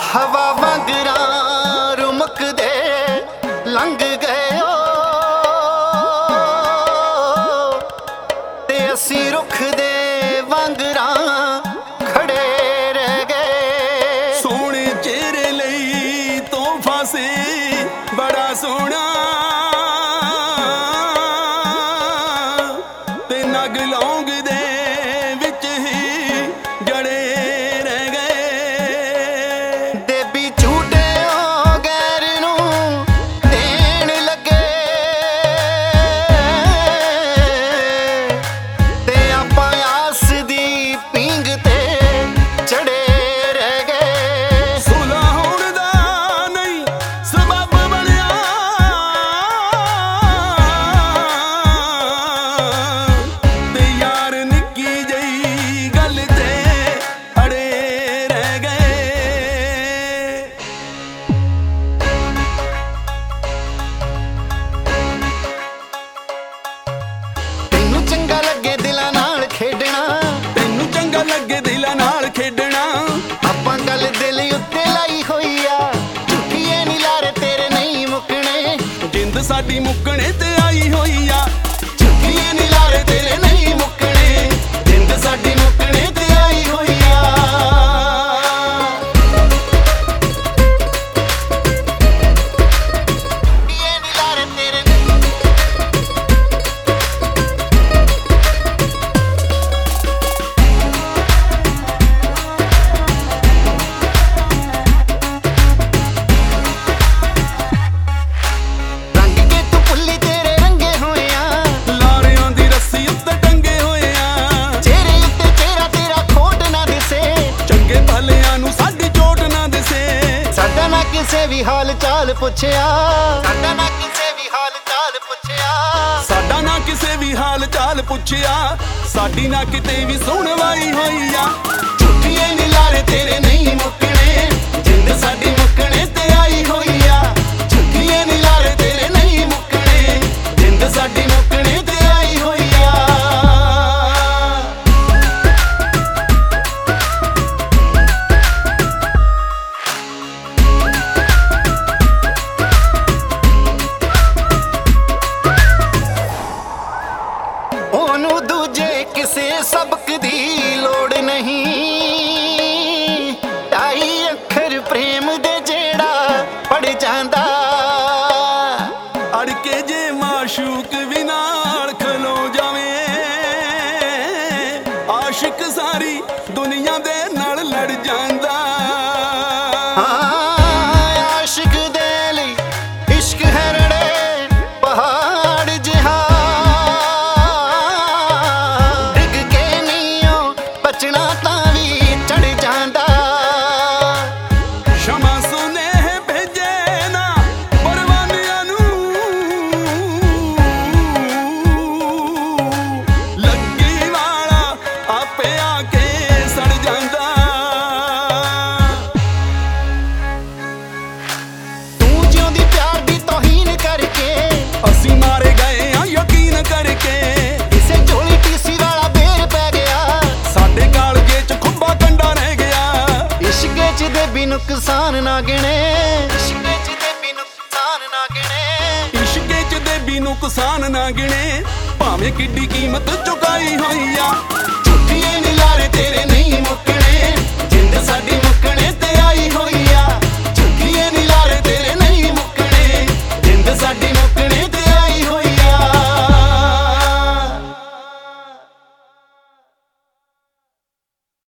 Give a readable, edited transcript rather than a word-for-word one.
ਹਵਾ ਵਾਂਗਰਾਂ ਰੁਮਕਦੇ ਲੰਘ ਗਏ ਤੇ ਅਸੀਂ ਰੁੱਖ ਦੇ ਵਾਂਗਰਾਂ ਖੜੇ ਰਹਿ ਗਏ। ਸੋਹਣੇ ਚਿਹਰੇ ਲਈ ਤੋਹਫਾ ਸੀ ਬੜਾ ਸੋਹਣਾ ਤੇ ਨਗ ਲੌਂਗ ਦੇ ਵਿੱਚ ਹੀ ਜੜੇ ਰਹਿ ਗਏ। ਦੇਬੀ ਝੂਟੇ ਗੈਰ ਨੂੰ ਦੇਣ ਲੱਗੇ ਤੇ ਆਪਾਂ ਆਸ ਦੀ ਪੀਂਘ ਤੇ ਚੜੇ ਰਹਿ ਗਏ। ਸੁਲਾ ਹੋਣ ਦਾ ਨਹੀਂ ਸਬੱਬ ਬਣਿਆ ਤੇ ਯਾਰ ਨਿੱਕੀ ਜਿਹੀ ਗੱਲ ਤੇ ਅੜੇ ਰਹਿ ਗਏ। ਤੈਨੂੰ ਚੰਗਾ ਲੱਗੇ ਦਿਲਾਂ ਨਾਲ ਖੇਡਣਾ, ਤੈਨੂੰ ਚੰਗਾ ਲੱਗੇ ਦਿਲਾਂ ਨਾਲ ਖੇਡਣਾ, ਆਪਾਂ ਗੱਲ ਦਿਲ ਉੱਤੇ ਲਾਈ ਹੋਈ ਆ, ਝੂਠੀਏ ਨੀ ਲਾਰੇ ਤੇਰੇ ਨਹੀਂ ਮੁੱਕਣੇ। ਜਿੰਦ ਸਾਡੀ ਮੁੱਕਣੇ ਤੇ ਆਈ ਹੋਈ ਆ, ਝੂਠੀਏ ਨੀ ਲਾਰੇ ਤੇਰੇ ਨਹੀਂ ਮੁੱਕਣੇ, ਜਿੰਦ ਸਾਡੀ ਮੁੱਕਣੇ ਤੇ ਆਈ ਹੋਈ ਆ। ਝੂਠੀਏ ਨੀ ਲਾਰੇ ਤੇਰੇ ਰੰਗ ਕੇ ਤੂੰ ਭੁੱਲੀ ਤੇਰੇ ਰੰਗੇ ਹੋਏ ਆ, ਲਾਰਿਆਂ ਦੀ ਰੱਸੀ ਉੱਤੇ ਟੰਗੇ ਹੋਏ ਆ। ਚਿਹਰੇ ਉੱਤੇ ਚਿਹਰਾ ਤੇਰਾ ਖੋਟ ਨਾ ਦਿਸੇ, ਚੰਗੇ ਭਲਿਆਂ ਨੂੰ ਸਾਡੀ ਚੋਟ ਨਾ ਦਿਸੇ। ਸਾਡਾ ਨਾ ਕਿਸੇ ਵੀ ਹਾਲ ਚਾਲ ਪੁੱਛਿਆ, ਸਾਡਾ ਨਾ ਕਿਸੇ ਵੀ ਹਾਲ ਚਾਲ ਪੁੱਛਿਆ। ਸਾਡਾ ਨਾ ਕਿਸੇ ਵੀ ਹਾਲ ਚਾਲ ਪੁੱਛਿਆ, ਸਾਡੀ ਨਾ ਕਿਤੇ ਵੀ ਸੁਣਵਾਈ ਹੋਈ ਆ। ਝੂਠੀਏ ਨੀ ਲਾਰੇ ਤੇਰੇ ਨਹੀਂ ਮੁੱਕਣੇ, ਜਿੰਦ ਸਾਡੀ ਮੁੱਕਣੇ ਤੇ ਆਈ ਹੋਈ ਆ। ਝੂਠੀਏ ਨੀ ਲਾਰੇ ਤੇਰੇ ਨਹੀਂ ਮੁੱਕਣੇ, ਜਿੰਦ ਸਾਡੀ ਮੁੱਕਣੇ ਤੇ ਆਈ ਹੋਈ ਆ। ਉਹਨੂੰ ਦੂਜੇ ਕਿਸੇ ਸਬਕ ਦੀ ਲੋੜ ਨਹੀਂ, ਢਾਈ ਅੱਖਰ ਪ੍ਰੇਮ ਦੇ ਜਿਹੜਾ ਪੜ ਜਾਂਦਾ। ਅੜ ਕੇ ਜੇ ਮਾਸ਼ੂਕ ਵੀ ਨਾਲ ਖਲੋ ਜਾਵੇ, ਆਸ਼ਿਕ ਸਾਰੀ ਦੁਨੀਆ ਦੇ ਨਾਲ ਲੜ ਜਾਂਦਾ। ਆਸ਼ਿਕ ਦੇ ਲਈ ਇਸ਼ਕ ਹੈ ਰੜੇ ਪਹਾੜ ਜਿਹਾ, ਡਿੱਗ ਕੇ ਨੀਓ ਬਚਣਾ ਤਾਂ ਵੀ ਚੜ ਜਾਂਦਾ। ਸ਼ਮਾ ਸੁਨੇਹੇ ਭੇਜੇ ਨਾ ਪਰਵਾਨਿਆਂ ਨੂੰ, ਲੱਗੀ ਵਾਲਾ ਆਪੇ ਆ ਕੇ ਸੜ ਜਾਂਦਾ। ਤੂੰ ਜਿਉਂਦੀ ਪਿਆਰ ਦੀ ਤੋਹੀਨ ਕਰਕੇ, ਅਸੀਂ ਮਾਰੇ ਗਏ ਆ ਯਕੀਨ ਕਰਕੇ। ਕਿਸੇ ਝੋਲੀ ਟੀਸੀ ਵਾਲਾ ਬੇਰ ਪੈ ਗਿਆ, ਸਾਡੇ ਕਾਲਜੇ ਚ ਖੁੱਬਾ ਕੰਡਾ ਰਹਿ ਗਿਆ। ਇਸ਼ਕੇ ਚ ਦੇ ਵੀ ਨੁਕਸਾਨ ਨਾ ਗਿਣੇ, ਇਸ਼ਕੇ ਚ ਦੇ ਵੀ ਨੁਕਸਾਨ ਨਾ ਗਿਣੇ। ਇਸ਼ਕੇ ਚ ਦੇ ਵੀ ਨੁਕਸਾਨ ਨਾ ਗਿਣੇ, ਭਾਵੇਂ ਕਿੱਡੀ ਕੀਮਤ ਚੁਕਾਈ ਹੋਈ ਆ।